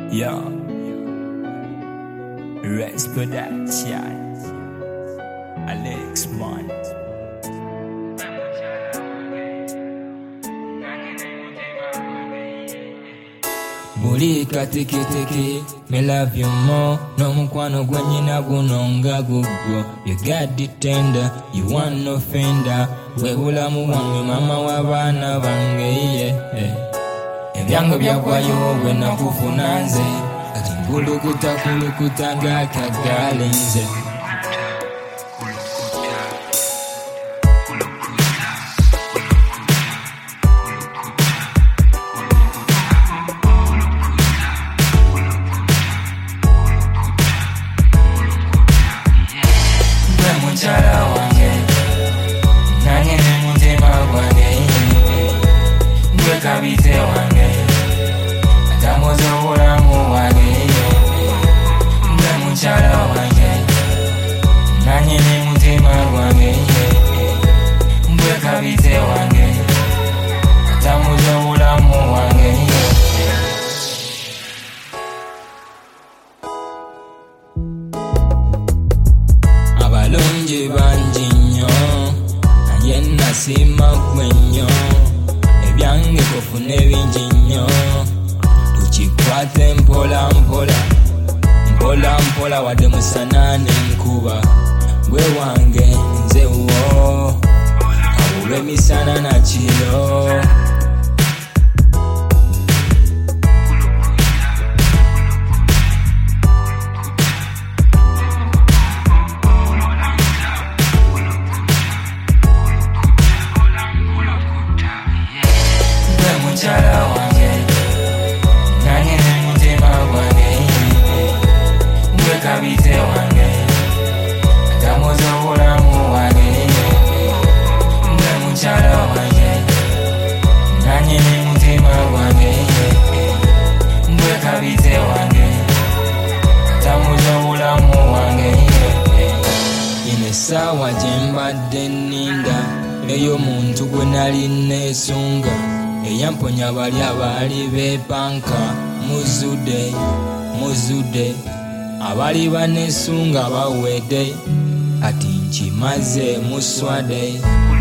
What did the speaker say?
Yo, Rex Production, Alex Man. Buli kateketeke, me love you more. No mukwano gwenyina gunonga gugwo. You got it tender, you want no offender. We bulamu wange mama w'abaana bange, ebyange byagwayo bwe nakufuna nze. Kati nkulukuta ng'akagaali nze. Mukyala wange nanye ne mutima gwange gwe kabite wange atamuza obulamu bwange gwe mukyala wange nanye ne mutima gwange gwe kabite wange atamuza obulamu bwange. Abalungi bangi nnyo naye nasima ggwe nnyo, ebyange kofuna bingi nnyo, tukikwate mpola mpola wadde musana n'enkuba. Gwe wange nze wo kabulwa emisana na kiro. Mukyala wange nanye ne mutima gwange gwe kabite wange atamuza obulamu bwange gwe mukyala wange nanye ne mutima gwange gwe kabite wange atamuza obulamu bwange. Ino essaawa gye mbadde nninda ey'omuntu gwe nali neesunga, eyamponya bali abaali beepanka. Muzudde abali baneesunga bawedde, ati nkimaze muswadde.